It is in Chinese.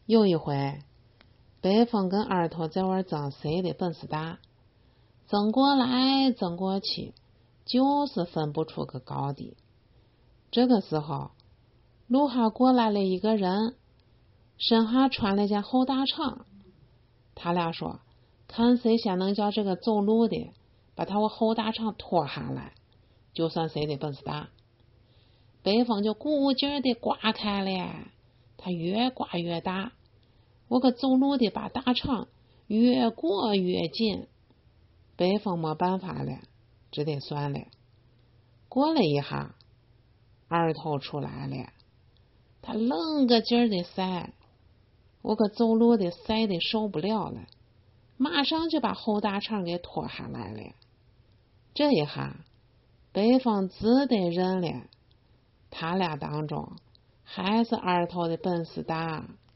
有一回，白凤跟二头在玩争谁的本事大，争过来争过去，就是分不出个高低。这个时候，路上过来了一个人，身上穿了件厚大氅。他俩说，看谁先能叫这个走路的把他我厚大氅脱下来，就算谁的本事大。北风就鼓劲的刮开了，他越刮越大，我个走路的把大氅越过越紧。北风没办法了，只得算了。过了一下，二头出来了，他愣个劲儿的晒，我个走路的晒的受不了了，马上就把厚大氅给脱下来了。这一下，北风只得认了，他俩当中还是二头的本事大。